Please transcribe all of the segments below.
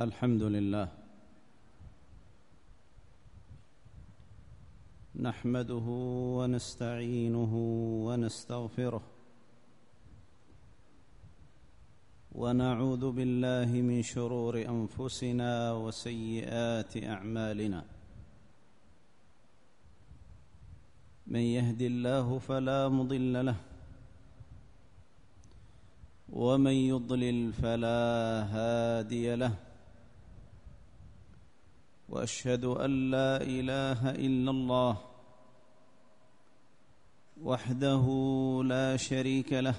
الحمد لله نحمده ونستعينه ونستغفره ونعوذ بالله من شرور أنفسنا وسيئات أعمالنا من يهد الله فلا مضل له ومن يضلل فلا هادي له وأشهد أن لا إله إلا الله وحده لا شريك له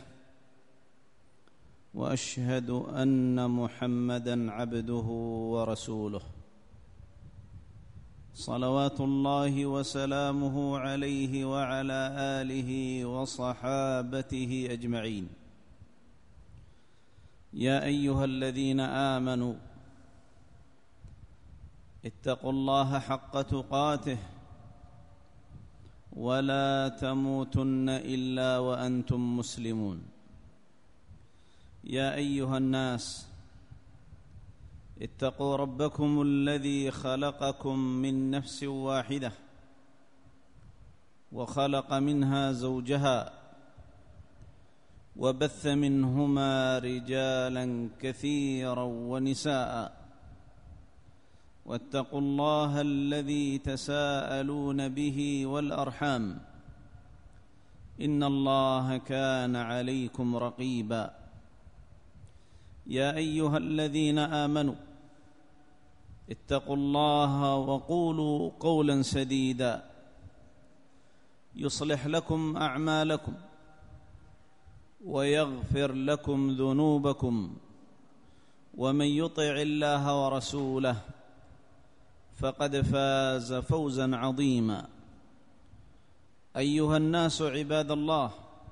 وأشهد أن محمدًا عبده ورسوله صلوات الله وسلامه عليه وعلى آله وصحابته أجمعين. يا أيها الذين آمنوا اتقوا الله حق تقاته ولا تموتن إلا وأنتم مسلمون. يا أيها الناس اتقوا ربكم الذي خلقكم من نفس واحدة وخلق منها زوجها وبث منهما رجالا كثيرا ونساء واتقوا الله الذي تساءلون به والأرحام إن الله كان عليكم رقيبا. يا أيها الذين آمنوا اتقوا الله وقولوا قولا سديدا يصلح لكم أعمالكم ويغفر لكم ذنوبكم ومن يطع الله ورسوله فقد فاز فوزا عظيما. أيها الناس عباد الله،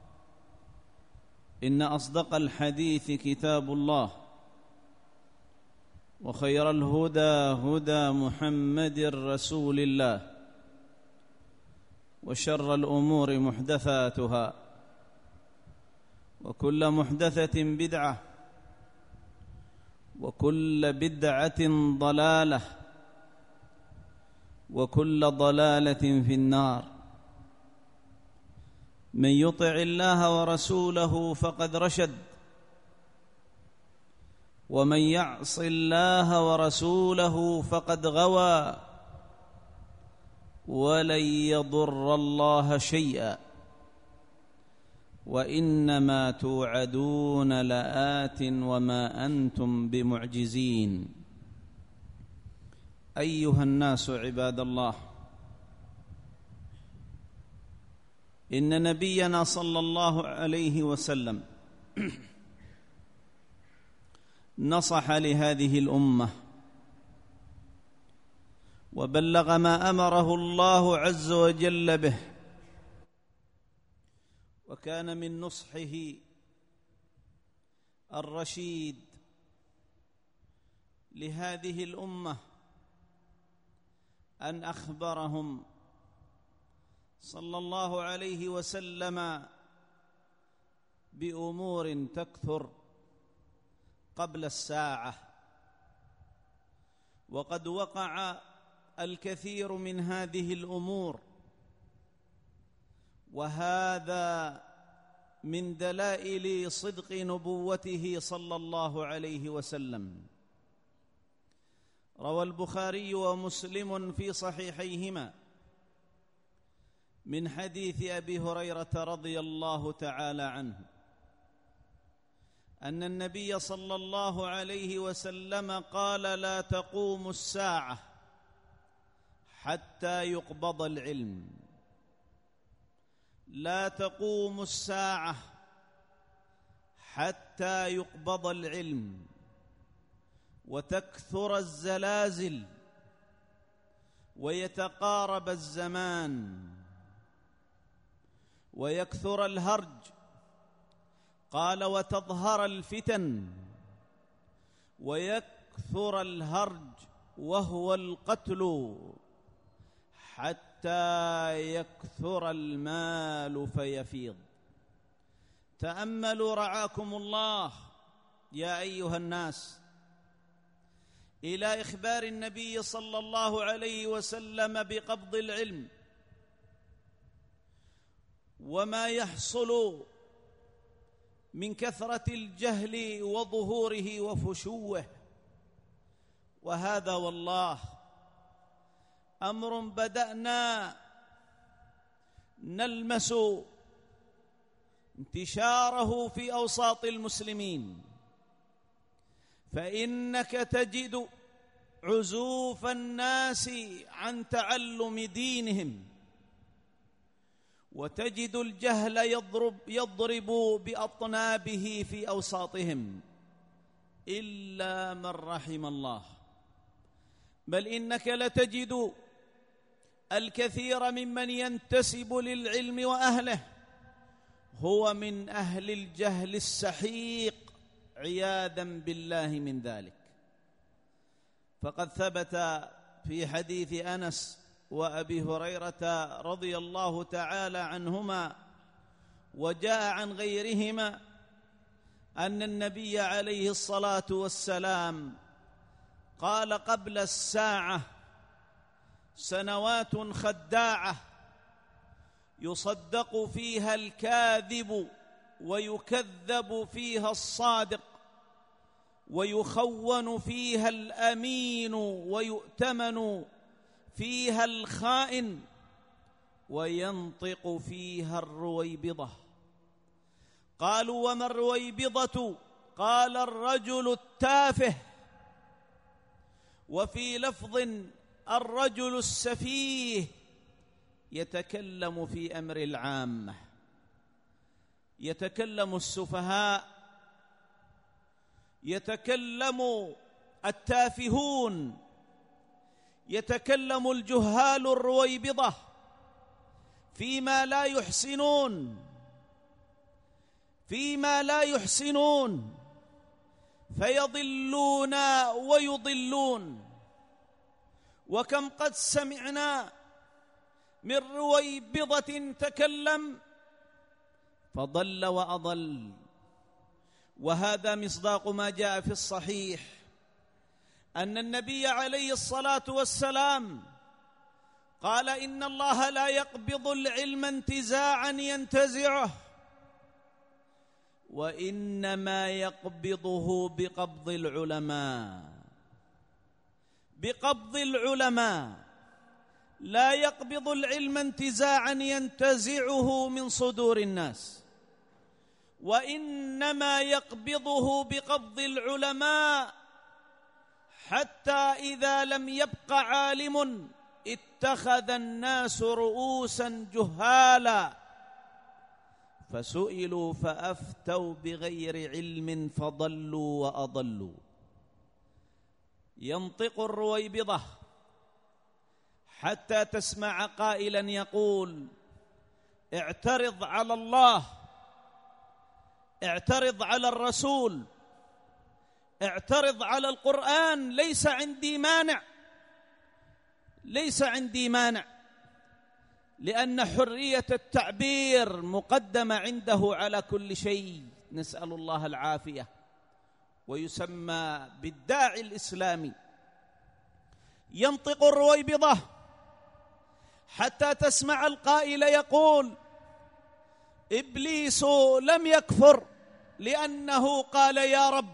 إن أصدق الحديث كتاب الله وخير الهدى هدى محمد رسول الله وشر الأمور محدثاتها وكل محدثة بدعة وكل بدعة ضلالة وكل ضلالة في النار. من يطع الله ورسوله فقد رشد ومن يعص الله ورسوله فقد غوى ولن يضر الله شيئا وإنما توعدون لآت وما أنتم بمعجزين. أيها الناس عباد الله، إن نبينا صلى الله عليه وسلم نصح لهذه الأمة وبلغ ما أمره الله عز وجل به، وكان من نصحه الرشيد لهذه الأمة أن أخبرهم صلى الله عليه وسلم بأمور تكثر قبل الساعة، وقد وقع الكثير من هذه الأمور، وهذا من دلائل صدق نبوته صلى الله عليه وسلم. روى البخاري ومسلم في صحيحيهما من حديث أبي هريرة رضي الله تعالى عنه أن النبي صلى الله عليه وسلم قال: لا تقوم الساعة حتى يقبض العلم. لا تقوم الساعة حتى يقبض العلم وتكثر الزلازل ويتقارب الزمان ويكثر الهرج. قال: وتظهر الفتن ويكثر الهرج وهو القتل حتى يكثر المال فيفيض. تأملوا رعاكم الله يا أيها الناس، إلى إخبار النبي صلى الله عليه وسلم بقبض العلم وما يحصل من كثرة الجهل وظهوره وفشوه. وهذا والله أمر بدأنا نلمس انتشاره في أوساط المسلمين، فإنك تجد عزوف الناس عن تعلم دينهم، وتجد الجهل يضرب بأطنابه في أوساطهم إلا من رحم الله. بل إنك لتجد الكثير ممن ينتسب للعلم وأهله هو من أهل الجهل السحيق عياذا بالله من ذلك. فقد ثبت في حديث أنس وأبي هريرة رضي الله تعالى عنهما وجاء عن غيرهما أن النبي عليه الصلاة والسلام قال قبل الساعة سنوات خداعة يصدق فيها الكاذب ويكذب فيها الصادق، ويخون فيها الأمين ويؤتمن فيها الخائن، وينطق فيها الرويبضة. قالوا وما الرويبضة؟ قال الرجل التافه، وفي لفظ الرجل السفيه يتكلم في أمر العامة. يتكلم السفهاء، يتكلم التافهون، يتكلم الجهال الرويبضة فيما لا يحسنون فيضلون ويضلون. وكم قد سمعنا من رويبضة تكلم فضل وأضل. وهذا مصداق ما جاء في الصحيح أن النبي عليه الصلاة والسلام قال إن الله لا يقبض العلم انتزاعا ينتزعه، وإنما يقبضه بقبض العلماء. لا يقبض العلم انتزاعا ينتزعه من صدور الناس، وإنما يقبضه بقبض العلماء، حتى إذا لم يبق عالم اتخذ الناس رؤوسا جهالا فسئلوا فأفتوا بغير علم فضلوا وأضلوا. ينطق الرويبضة حتى تسمع قائلا يقول اعترض على الله، اعترض على الرسول، اعترض على القرآن، ليس عندي مانع، لأن حرية التعبير مقدمة عنده على كل شيء، نسأل الله العافية، ويسمى بالداعي الإسلامي. ينطق الرويبضة حتى تسمع القائل يقول إبليس لم يكفر لأنه قال يا رب.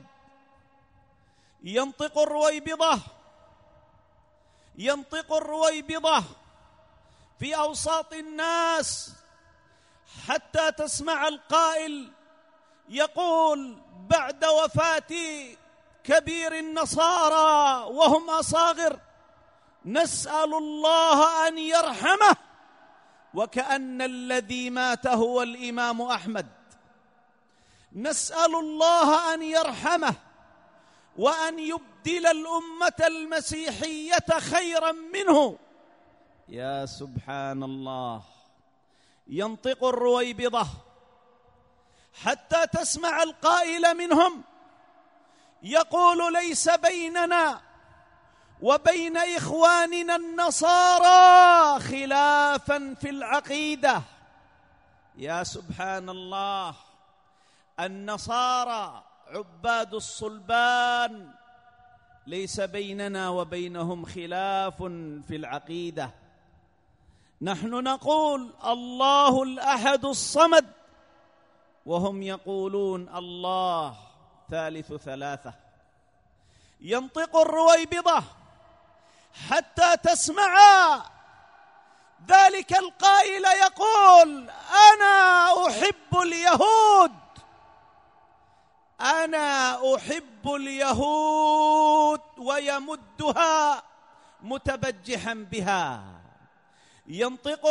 ينطق الرويبضة في أوساط الناس حتى تسمع القائل يقول بعد وفاة كبير النصارى وهم أصاغر نسأل الله أن يرحمه، وكأن الذي مات هو الإمام أحمد. نسأل الله أن يرحمه وأن يبدل الأمة المسيحية خيرا منه. يا سبحان الله. ينطق الرويبضة حتى تسمع القائل منهم يقول ليس بيننا وبين إخواننا النصارى خلافا في العقيدة. يا سبحان الله. النصارى عباد الصلبان ليس بيننا وبينهم خلاف في العقيدة. نحن نقول الله الأحد الصمد، وهم يقولون الله ثالث ثلاثة. ينطق الرويبضة حتى تسمع ذلك القائل يقول: أنا أحب اليهود، أنا أحب اليهود، ويمدها متبجحا بها. ينطق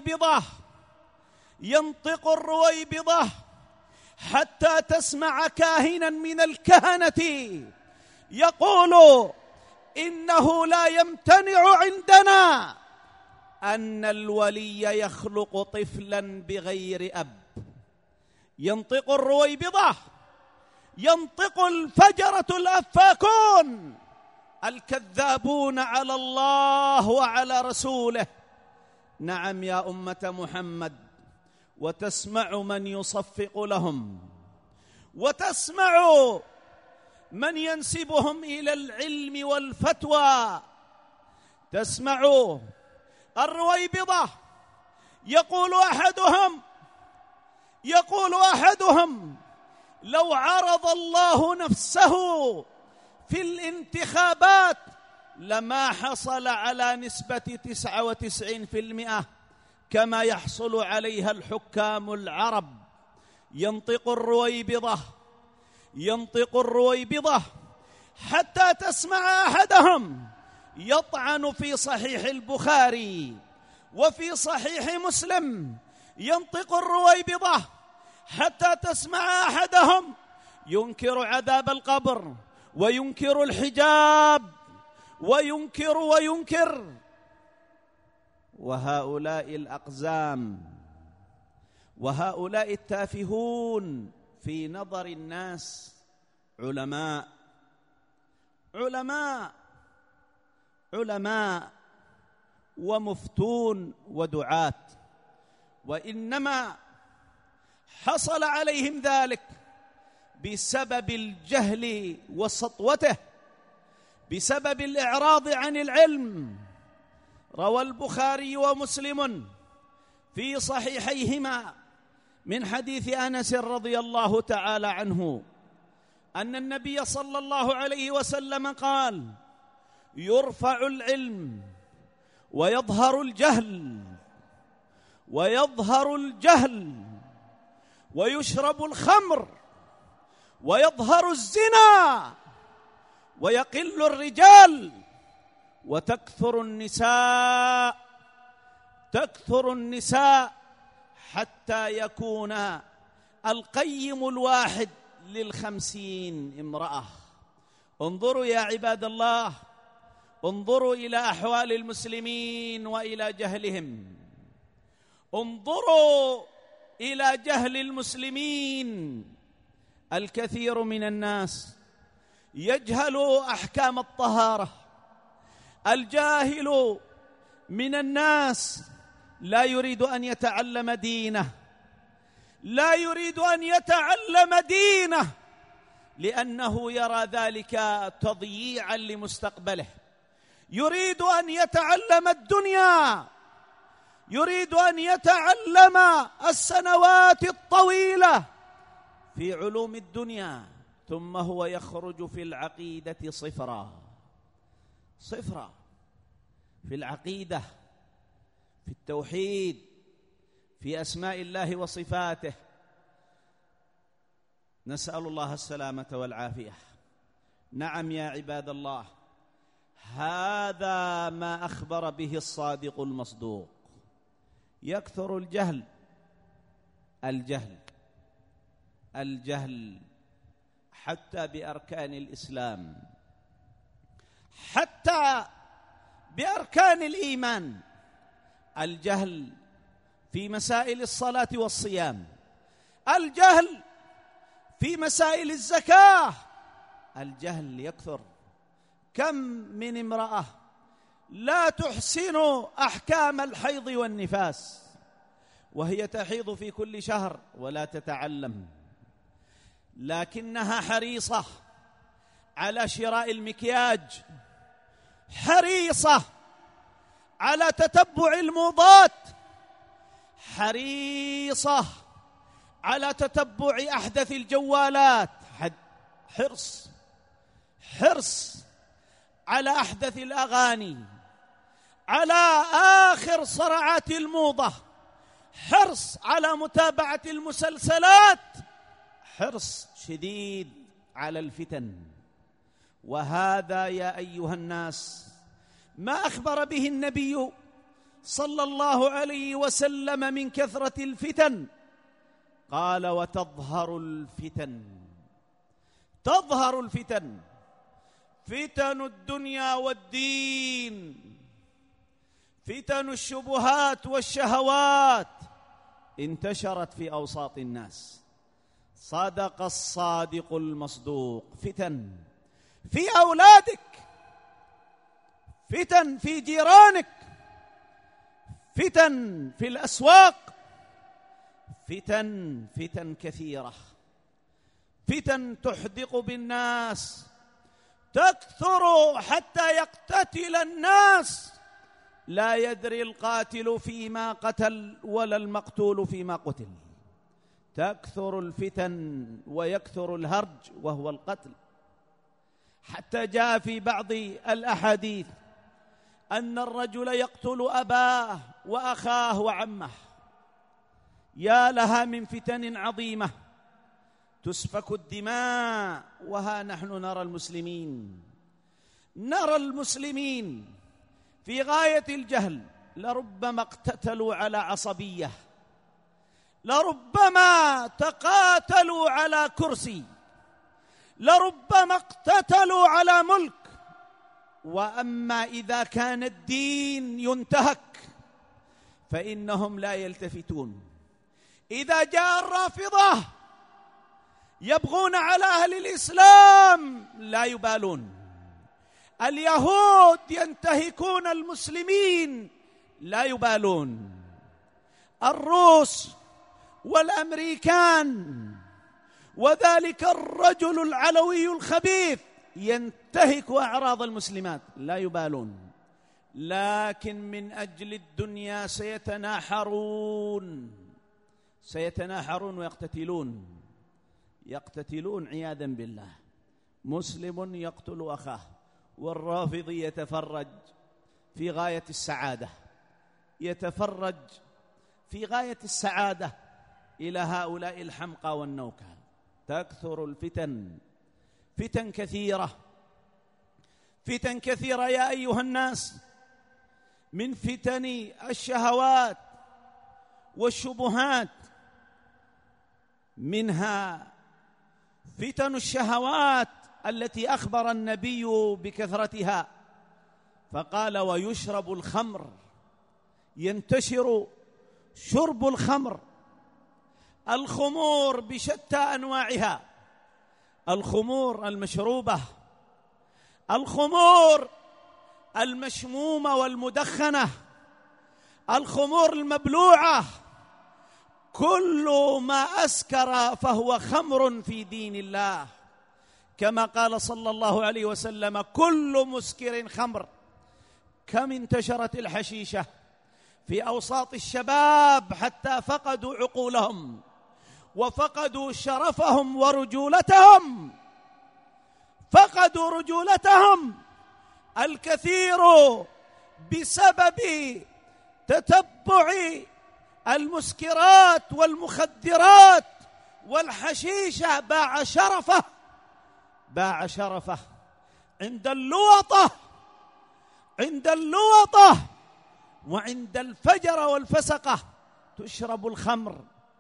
الرويبضة حتى تسمع كاهنا من الكهنة يقول: إنه لا يمتنع عندنا أن الولي يخلق طفلا بغير أب. ينطق الرويبضة، ينطق الفجرة الأفاكون الكذابون على الله وعلى رسوله. نعم يا أمة محمد، وتسمع من يصفق لهم، وتسمع من ينسبهم إلى العلم والفتوى. تسمع الرويبضة يقول أحدهم: لو عرض الله نفسه في الانتخابات لما حصل على نسبة 99% كما يحصل عليها الحكام العرب. ينطق الرويبضة حتى تسمع أحدهم يطعن في صحيح البخاري وفي صحيح مسلم. ينطق الرويبضة حتى تسمع أحدهم ينكر عذاب القبر، وينكر الحجاب، وينكر. وهؤلاء الأقزام وهؤلاء التافهون في نظر الناس علماء ومفتون ودعاة، وإنما حصل عليهم ذلك بسبب الجهل وسطوته، بسبب الإعراض عن العلم. روى البخاري ومسلم في صحيحيهما من حديث أنس رضي الله تعالى عنه أن النبي صلى الله عليه وسلم قال: يرفع العلم ويظهر الجهل ويشرب الخمر ويظهر الزنا ويقل الرجال وتكثر النساء حتى يكون القيم الواحد ل50 امرأة. انظروا يا عباد الله، انظروا إلى أحوال المسلمين وإلى جهلهم. انظروا إلى جهل المسلمين. الكثير من الناس يجهل أحكام الطهارة. الجاهل من الناس لا يريد أن يتعلم دينه، لأنه يرى ذلك تضييعا لمستقبله. يريد أن يتعلم الدنيا، يريد أن يتعلم السنوات الطويلة في علوم الدنيا، ثم هو يخرج في العقيدة صفرا في العقيدة، في التوحيد، في أسماء الله وصفاته. نسأل الله السلامة والعافية. نعم يا عباد الله، هذا ما أخبر به الصادق المصدوق. يكثر الجهل حتى بأركان الإسلام، حتى بأركان الإيمان. الجهل في مسائل الصلاة والصيام، الجهل في مسائل الزكاة. الجهل يكثر. كم من امرأة لا تحسن أحكام الحيض والنفاس، وهي تحيض في كل شهر ولا تتعلم، لكنها حريصة على شراء المكياج، حريصة على تتبع الموضات، حريصة على تتبع أحدث الجوالات، حرص على أحدث الأغاني، على آخر صرعات الموضة، حرص على متابعة المسلسلات، حرص شديد على الفتن. وهذا يا أيها الناس ما أخبر به النبي صلى الله عليه وسلم من كثرة الفتن. قال: وتظهر الفتن، تظهر الفتن، فتن الدنيا والدين، فتن الشبهات والشهوات انتشرت في أوساط الناس. صدق الصادق المصدوق. فتن في أولادك، فتن في جيرانك، فتن في الأسواق، فتن كثيرة، فتن تحدق بالناس، تكثر حتى يقتتل الناس، لا يدري القاتل فيما قتل ولا المقتول فيما قتل. تكثر الفتن ويكثر الهرج وهو القتل، حتى جاء في بعض الأحاديث أن الرجل يقتل أباه وأخاه وعمه. يا لها من فتن عظيمة تسفك الدماء. وها نحن نرى المسلمين في غاية الجهل، لربما اقتتلوا على عصبية، لربما تقاتلوا على كرسي، لربما اقتتلوا على ملك. وأما إذا كان الدين ينتهك فإنهم لا يلتفتون. إذا جاء الرافضة يبغون على أهل الإسلام لا يبالون. اليهود ينتهكون المسلمين لا يبالون. الروس والأمريكان وذلك الرجل العلوي الخبيث ينتهك أعراض المسلمات لا يبالون. لكن من أجل الدنيا سيتناحرون ويقتتلون عياذا بالله. مسلم يقتل أخاه، والرافض يتفرج في غاية السعادة، يتفرج في غاية السعادة إلى هؤلاء الحمقى والنوكى. تكثر الفتن، فتن كثيرة يا أيها الناس، من فتن الشهوات والشبهات. منها فتن الشهوات التي أخبر النبي بكثرتها، فقال: ويشرب الخمر، ينتشر شرب الخمر، الخمور بشتى أنواعها، الخمور المشروبة، الخمور المشمومة والمدخنة، الخمور المبلوعة، كل ما أسكر فهو خمر في دين الله، كما قال صلى الله عليه وسلم: كل مسكر خمر. كم انتشرت الحشيشة في أوساط الشباب حتى فقدوا عقولهم وفقدوا شرفهم ورجولتهم، فقدوا رجولتهم. الكثير بسبب تتبع المسكرات والمخدرات والحشيشة باع شرفه عند اللوطة وعند الفجر والفسقة. تشرب الخمر،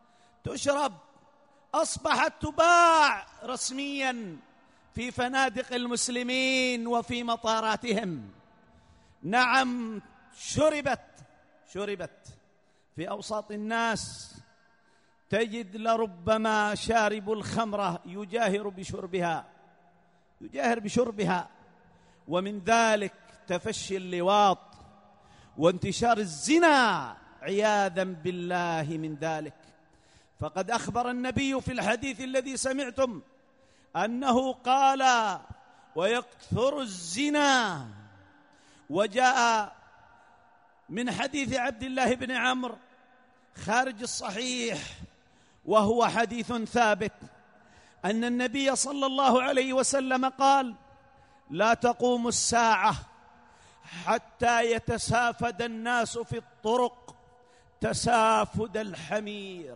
أصبحت تباع رسميا في فنادق المسلمين وفي مطاراتهم. نعم، شربت في أوساط الناس. تجد لربما شارب الخمرة يجاهر بشربها. ومن ذلك تفشي اللواط وانتشار الزنا عياذا بالله من ذلك. فقد أخبر النبي في الحديث الذي سمعتم أنه قال: ويكثر الزنا. وجاء من حديث عبد الله بن عمرو خارج الصحيح وهو حديث ثابت أن النبي صلى الله عليه وسلم قال: لا تقوم الساعة حتى يتسافد الناس في الطرق تسافد الحمير.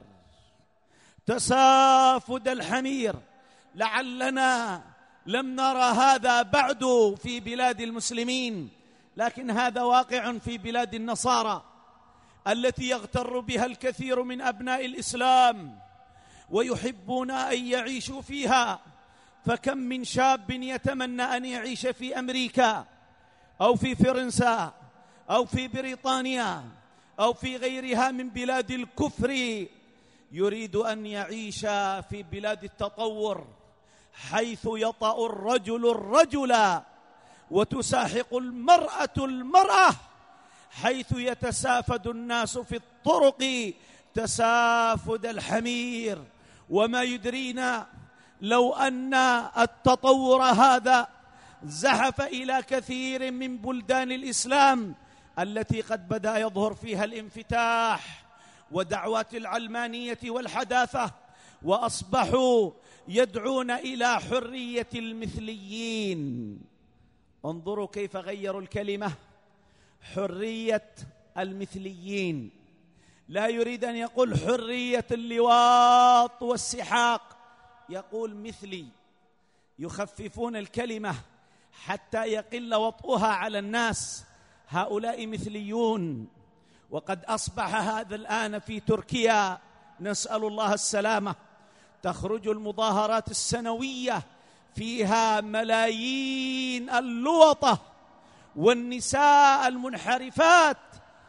تسافد الحمير. لعلنا لم نرى هذا بعد في بلاد المسلمين، لكن هذا واقع في بلاد النصارى التي يغتر بها الكثير من أبناء الإسلام ويحبون أن يعيشوا فيها. فكم من شاب يتمنى أن يعيش في أمريكا أو في فرنسا أو في بريطانيا أو في غيرها من بلاد الكفر، يريد أن يعيش في بلاد التطور حيث يطأ الرجل الرجل وتساحق المرأة المرأة، حيث يتسافد الناس في الطرق تسافد الحمير. وما يدرينا لو أن التطور هذا زحف إلى كثير من بلدان الإسلام التي قد بدأ يظهر فيها الانفتاح ودعوات العلمانية والحداثة، وأصبحوا يدعون إلى حرية المثليين. انظروا كيف غيروا الكلمة، حرية المثليين. لا يريد أن يقول حرية اللواط والسحاق، يقول مثلي. يخففون الكلمة حتى يقل وطئها على الناس. هؤلاء مثليون. وقد أصبح هذا الآن في تركيا، نسأل الله السلامة، تخرج المظاهرات السنوية فيها ملايين اللوطة والنساء المنحرفات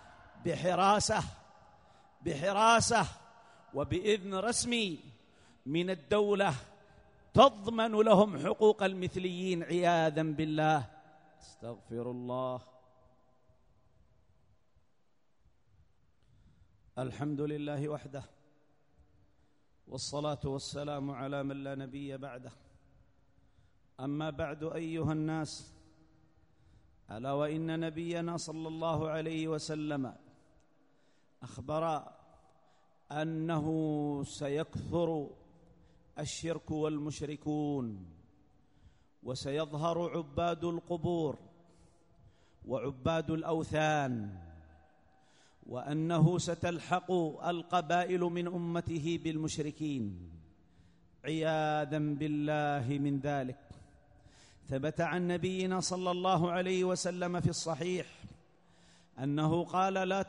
بحراسة وبإذن رسمي من الدولة تضمن لهم حقوق المثليين عياذا بالله. استغفر الله. الحمد لله وحده، والصلاة والسلام على من لا نبي بعده. أما بعد أيها الناس، ألا وإن نبينا صلى الله عليه وسلم أخبر أنه سيكثر الشرك والمشركون، وسيظهر عباد القبور وعباد الأوثان، وأنه ستلحق القبائل من أمته بالمشركين عياذا بالله من ذلك. ثبت عن نبينا صلى الله عليه وسلم في الصحيح أنه قال: لا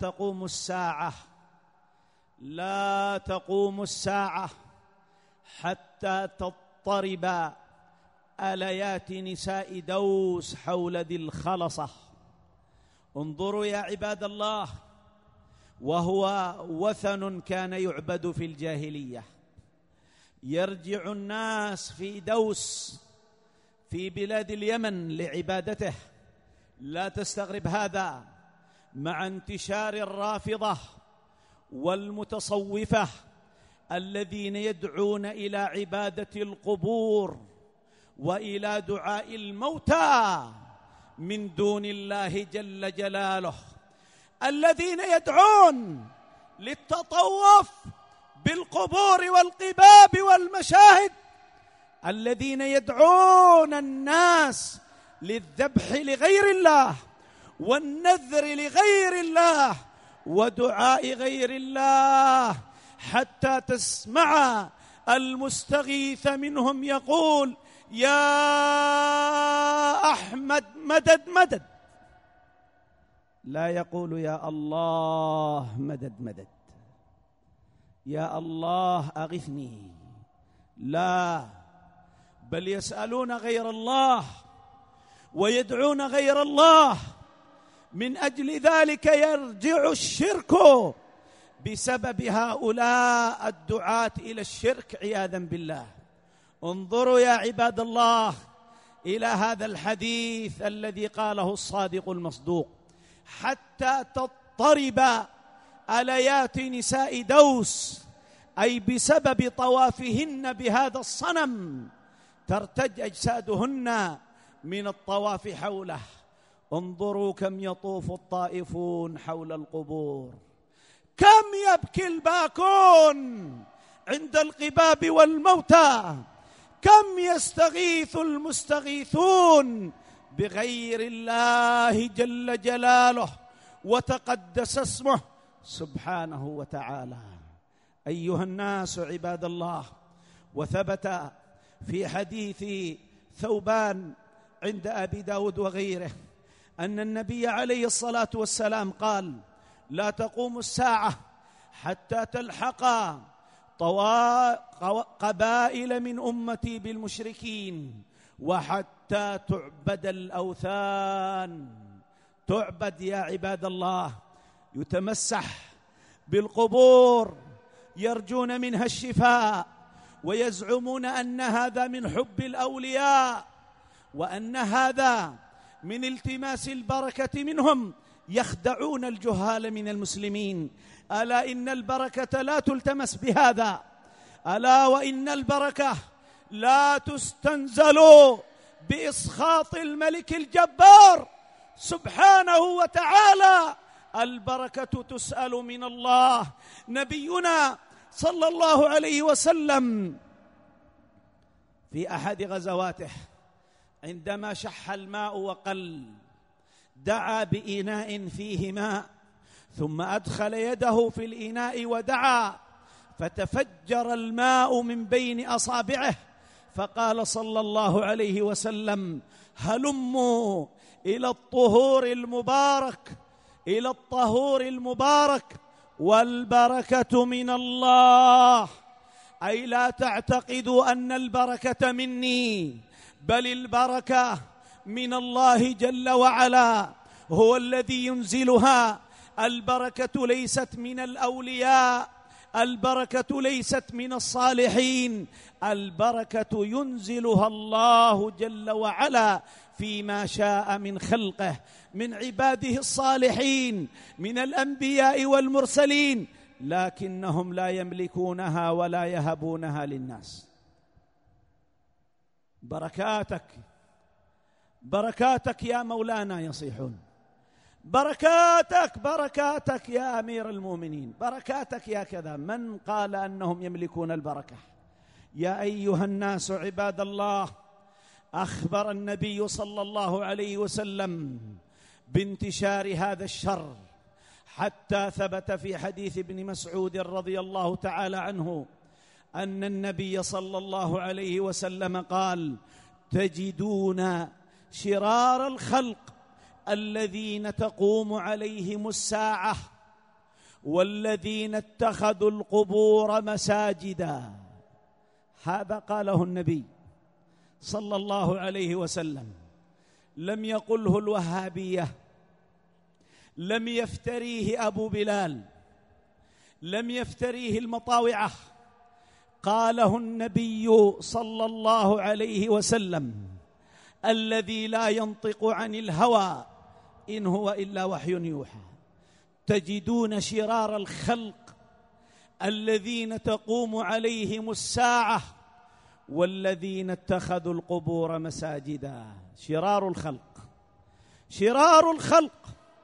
تقوم الساعة حتى تضطرب آليات نساء دوس حول ذي الخلصة. انظروا يا عباد الله، وهو وثن كان يعبد في الجاهلية. يرجع الناس في دوس في بلاد اليمن لعبادته. لا تستغرب هذا مع انتشار الرافضة والمتصوفة الذين يدعون إلى عبادة القبور وإلى دعاء الموتى من دون الله جل جلاله، الذين يدعون للتطوف بالقبور والقباب والمشاهد، الذين يدعون الناس للذبح لغير الله والنذر لغير الله ودعاء غير الله، حتى تسمع المستغيث منهم يقول: يا أحمد مدد مدد. لا يقول يا الله مدد مدد، يا الله أغثني، لا، بل يسألون غير الله ويدعون غير الله. من أجل ذلك يرجع الشرك بسبب هؤلاء الدعاة إلى الشرك عياذا بالله. انظروا يا عباد الله إلى هذا الحديث الذي قاله الصادق المصدوق: حتى تضطرب آليات نساء دوس، أي بسبب طوافهن بهذا الصنم ترتج أجسادهن من الطواف حوله. انظروا كم يطوف الطائفون حول القبور، كم يبكي الباكون عند القباب والموتى، كم يستغيث المستغيثون بغير الله جل جلاله وتقدس اسمه سبحانه وتعالى. أيها الناس عباد الله، وثبت في حديث ثوبان عند أبي داود وغيره أن النبي عليه الصلاة والسلام قال: لا تقوم الساعة حتى تلحق قبائل من أمتي بالمشركين، وحتى تعبد الأوثان. تعبد يا عباد الله، يتمسح بالقبور يرجون منها الشفاء، ويزعمون أن هذا من حب الأولياء، وأن هذا من التماس البركة منهم. يخدعون الجهال من المسلمين. ألا إن البركة لا تلتمس بهذا، ألا وإن البركة لا تستنزل بإسخاط الملك الجبار سبحانه وتعالى. البركة تسأل من الله. نبينا صلى الله عليه وسلم في أحد غزواته عندما شح الماء وقل دعا بإناء فيه ماء، ثم أدخل يده في الإناء ودعا، فتفجر الماء من بين أصابعه، فقال صلى الله عليه وسلم: هلموا إلى الطهور المبارك، إلى الطهور المبارك، والبركة من الله. أي لا تعتقدوا أن البركة مني، بل البركة من الله جل وعلا، هو الذي ينزلها. البركة ليست من الأولياء، البركة ليست من الصالحين، البركة ينزلها الله جل وعلا فيما شاء من خلقه، من عباده الصالحين، من الأنبياء والمرسلين، لكنهم لا يملكونها ولا يهبونها للناس. بركاتك بركاتك يا مولانا يصيحون، بركاتك بركاتك يا أمير المؤمنين، بركاتك يا كذا. من قال أنهم يملكون البركة؟ يا أيها الناس عباد الله، أخبر النبي صلى الله عليه وسلم بانتشار هذا الشر، حتى ثبت في حديث ابن مسعود رضي الله تعالى عنه أن النبي صلى الله عليه وسلم قال: تجدون شرار الخلق الذين تقوم عليهم الساعة والذين اتخذوا القبور مساجدا. هذا قاله النبي صلى الله عليه وسلم، لم يقله الوهابية، لم يفتريه أبو بلال، لم يفتريه المطاوعة، قاله النبي صلى الله عليه وسلم الذي لا ينطق عن الهوى إن هو إلا وحي يوحى. تجدون شرار الخلق الذين تقوم عليهم الساعة والذين اتخذوا القبور مساجدا. شرار الخلق، شرار الخلق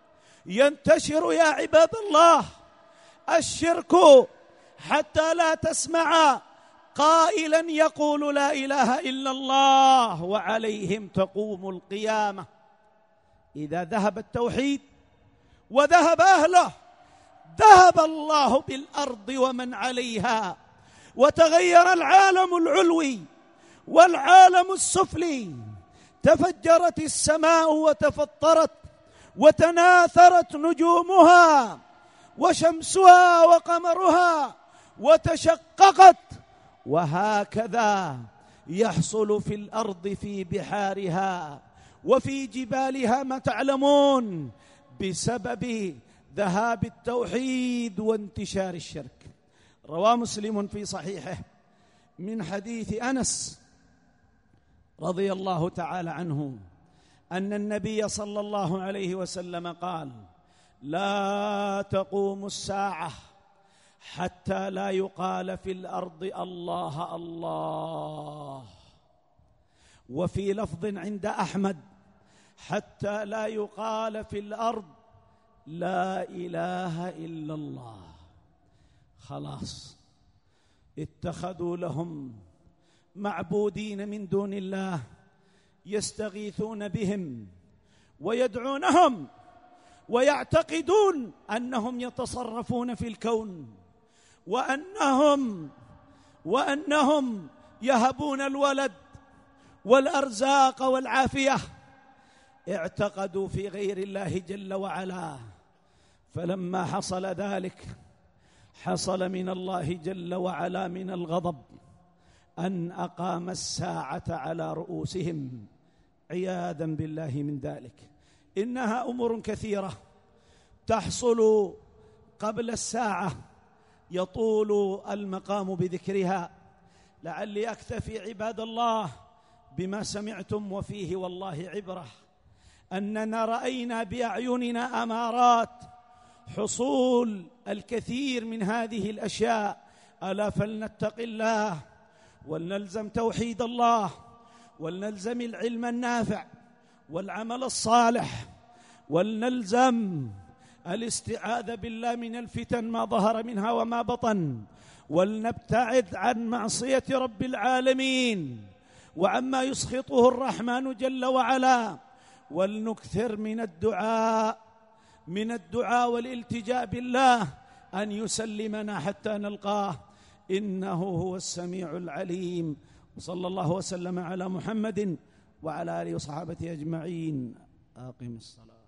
ينتشر يا عباد الله الشرك، حتى لا تسمع قائلا يقول لا إله إلا الله وعليهم تقوم القيامة. إذا ذهب التوحيد وذهب أهله، ذهب الله بالأرض ومن عليها، وتغير العالم العلوي والعالم السفلي. تفجرت السماء وتفطرت وتناثرت نجومها وشمسها وقمرها وتشققت، وهكذا يحصل في الأرض في بحارها وفي جبالها ما تعلمون بسبب ذهاب التوحيد وانتشار الشرك. روى مسلم في صحيحه من حديث أنس رضي الله تعالى عنه أن النبي صلى الله عليه وسلم قال: لا تقوم الساعة حتى لا يقال في الأرض الله الله، وفي لفظ عند أحمد: حتى لا يقال في الأرض لا إله إلا الله. خلاص اتخذوا لهم معبودين من دون الله يستغيثون بهم ويدعونهم ويعتقدون أنهم يتصرفون في الكون، وأنهم يهبون الولد والأرزاق والعافية. اعتقدوا في غير الله جل وعلا، فلما حصل ذلك حصل من الله جل وعلا من الغضب أن أقام الساعة على رؤوسهم عياذا بالله من ذلك. إنها أمور كثيرة تحصل قبل الساعة يطول المقام بذكرها، لعلي أكتفي عباد الله بما سمعتم، وفيه والله عبرة. أننا رأينا بأعيننا أمارات حصول الكثير من هذه الأشياء. ألا فلنتق الله ولنلزم توحيد الله، ولنلزم العلم النافع والعمل الصالح، ولنلزم الاستعاذة بالله من الفتن ما ظهر منها وما بطن، ولنبتعد عن معصية رب العالمين وعما يسخطه الرحمن جل وعلا، ولنكثر من الدعاء والالتجاء بالله أن يسلمنا حتى نلقاه، إنه هو السميع العليم. وصلى الله وسلم على محمد وعلى آله وصحابته أجمعين. أقم الصلاة.